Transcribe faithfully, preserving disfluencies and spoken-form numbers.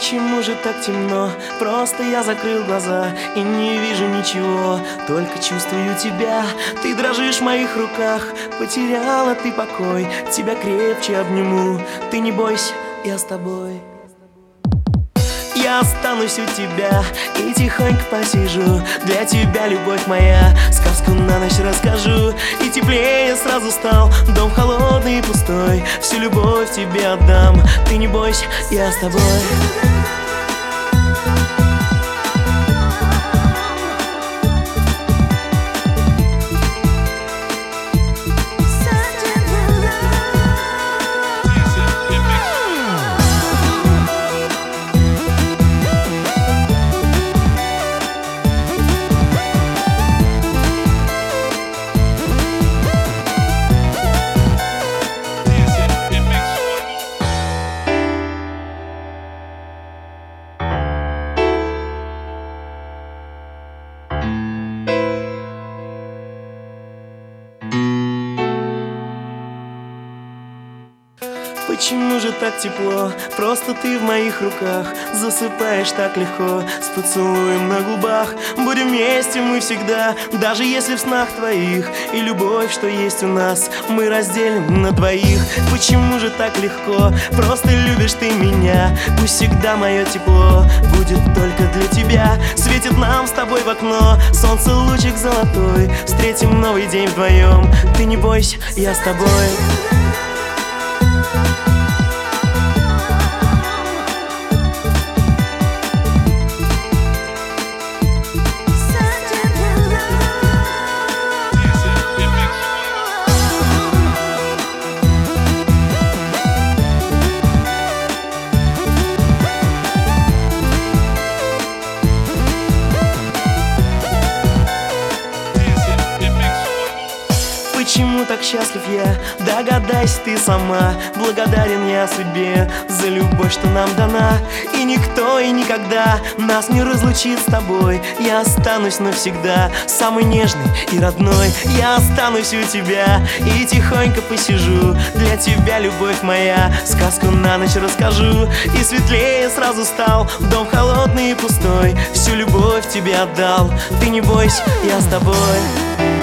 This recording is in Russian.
Почему же так темно? Просто я закрыл глаза и не вижу ничего, только чувствую тебя. Ты дрожишь в моих руках, потеряла ты покой. Тебя крепче обниму, ты не бойся, я с тобой. Я останусь у тебя и тихонько посижу. Для тебя, любовь моя, сказку на ночь расскажу. И теплее сразу стал дом холодный и пустой. Всю любовь тебе отдам, ты не бойся, я с тобой. Почему же так тепло? Просто ты в моих руках. Засыпаешь так легко, с поцелуем на губах. Будем вместе мы всегда, даже если в снах твоих. И любовь, что есть у нас, мы разделим на двоих. Почему же так легко? Просто любишь ты меня. Пусть всегда мое тепло будет только для тебя. Светит нам с тобой в окно солнце, лучик золотой. Встретим новый день вдвоем. Ты не бойся, я с тобой. Почему так счастлив я? Догадайся ты сама. Благодарен я судьбе за любовь, что нам дана. И никто и никогда нас не разлучит с тобой. Я останусь навсегда, самый нежный и родной. Я останусь у тебя и тихонько посижу. Для тебя, любовь моя, сказку на ночь расскажу. И светлее сразу стал дом холодный и пустой. Всю любовь тебе отдал, ты не бойся, я с тобой.